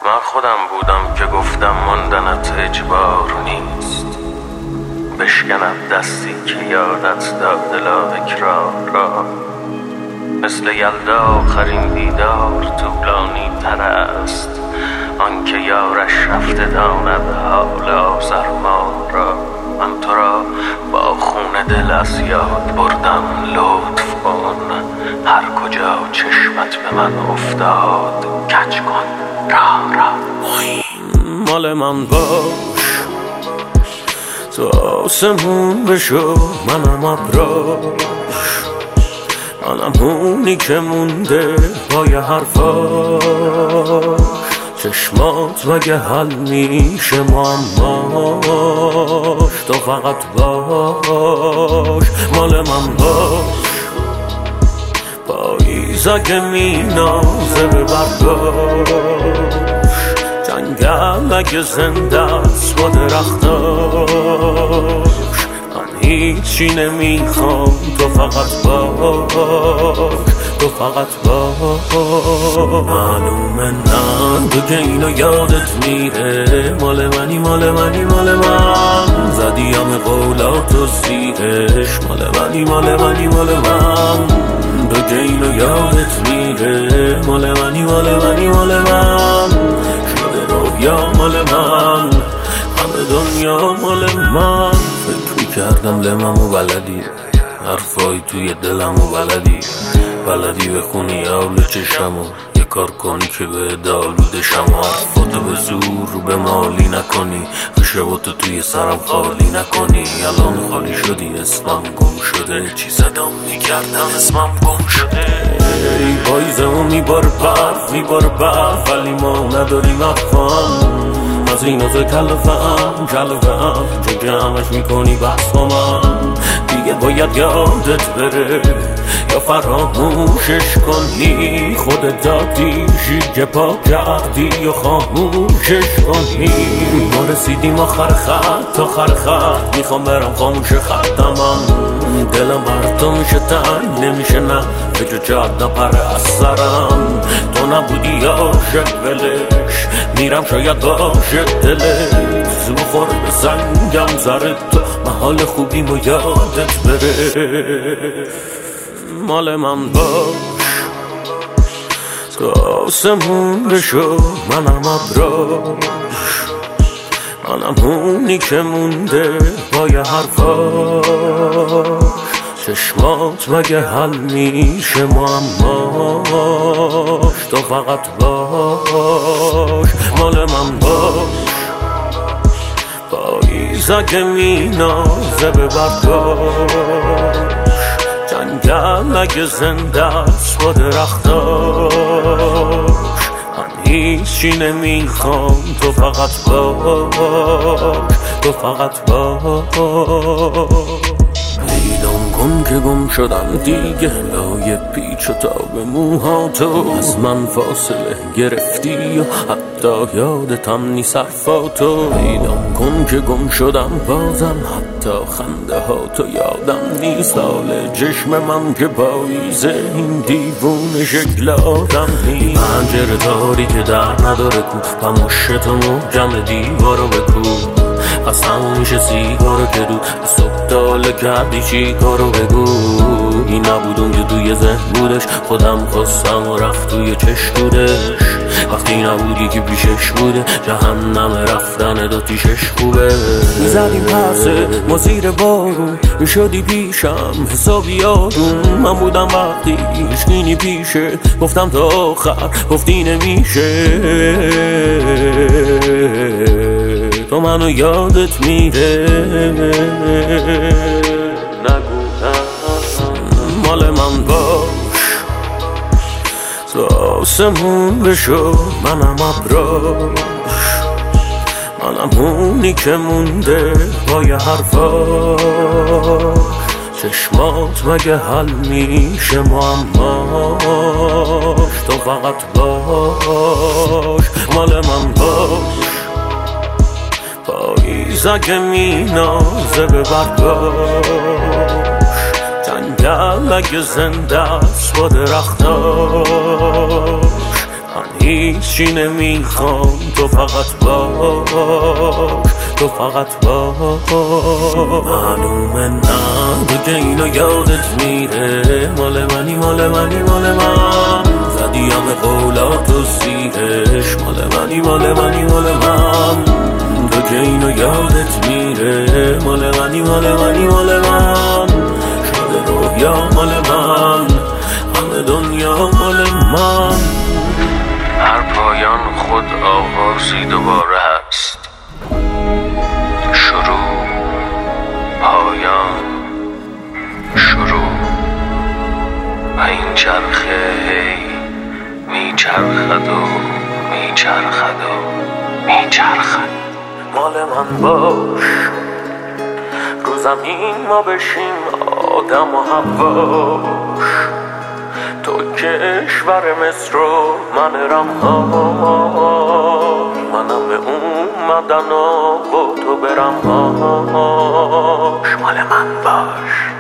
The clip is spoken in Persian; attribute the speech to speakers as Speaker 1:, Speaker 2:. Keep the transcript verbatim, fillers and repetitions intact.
Speaker 1: من خودم بودم که گفتم ماندنت اجبار نیست، بشکند دستی که یادت داد لااکراه را. مثل یلدا آخرین دیدار طولانی تر است، آنکه یارش رفته داند حال آزرما را. من تو را با خون دل از یاد بردم، لطف کن هر کجا چشمت به من افتاد کج کن راه را.
Speaker 2: مال من باش تو آسمون بشو، منم ابراش، منم اونی که مونده پای حرفاش. چشمات مگه حل میشه معماش، تو فقط باش مال من باش. پاییز اگه مینازه به برداش، جنگل اگه زنده است با درختاش. من هیچی نمیخوام تو فقط باش، تو فقط باش. معلومه نه تو که اینو یادت میره، مال منی مال منی مال من. زدی همه قولاتو زیرش، مال منی مال منی مال من. تو که اینو یادت میره، مال منی مال منی مال من. شده رویا مال من، همه دنیا مال من. فکر میکردم لممو بلدی، حرفای توی دلمو بلدی، بلدی بخونی آول چشمو، یه کار کنی که به دالوده شما. حرفاتو به زور به مالی نکنی، خشباتو توی سرم خالی نکنی. الان خالی شدی، اسمم گم شده، چی صدام میکردم اسمم گم شده. ای پاییزمو میباره برف میباره برف، ولی ما نداریم افهم از این از کلفم کلفم. چون که همش میکنی بحث با من، دیگه باید یادت بره یا فراموشش کنی. خودت دادی شیشه پا کردی یا خاموشش کنی. ما رسیدیم آخر خط آخر خط، میخوام برم خاموش خطمم. دلم بر تو میشه تنگ نمیشه نه، فکر جاد نپره از سرم. تو نبودی عاشق ولش، میرم شاید باشه دلت. زو خور به سنگم زرد تو، محال خوبیم و یادت بره. مال من باش تو آسمون بشو، منم ابراش، منم اونی که مونده پای حرفاش. چشمات مگه حل میشه معماش، تو فقط باش مال من باش. پاییز اگه مینازه به برداش، جنگل اگه زنده است با درختاش. من هیچی نمیخوام تو فقط باش، تو فقط باش. پیدام کن که گم شدم دیگه، لای پیچ و تاب موها تو از من فاصله گرفتی و حتی یادتم نیست حرفاتو. پیدام کن که گم شدم بازم، حتی خنده ها تو یادم نیست. حال چشم من که پاییزه، این دیوونه شکل آدم نیست. پنجره تاری که در نداره کو، پموشت و محکم دیوارو بکو. پس همون میشه سیگارو که دو صبح داله کردی چی کارو بگو. این نبود اون که توی ذهن بودش، خودم خواستم و رفت توی چشمودش. وقتی نبودی که پیشش بوده، جهنم رفتن داتیشش خوبه. میزدیم پسه ما زیر بارون، میشدی پیشم حسابی آروم. من بودم وقتی هیچکی پیشه، گفتم تا آخر گفتی نمیشه. تو منو یادت میره، نگو مال من باش تو آسمون بشو، منم ابراش، منم اونی که مونده پای حرفاش. چشمات مگه حل میشه معماش، تو فقط باش مال من باش. پاییز اگه مینازه به برداش، جنگل اگه زنده است با درختاش. من هیچی نمیخوام، تو فقط باش، تو فقط باش. معلومه نه دیگه اینو یادت میره، مال منی مال منی مال من، زدی همه قولات و سیرش، مال منی مال منی مال من، دیگه اینو یادت میره، مال منی مال منی مال من، شده رویا مال من، همه دنیا مال من.
Speaker 1: هر پایان خود آغازی دوباره هست، شروع پایان شروع، و این چرخه هی میچرخد و میچرخد و میچرخد.
Speaker 2: مال من باش، رو زمین ما بشیم آدم و هواش، تو کشور مصر و من رمهاش، منم به اومدن و با تو برم هاش. مال من باش.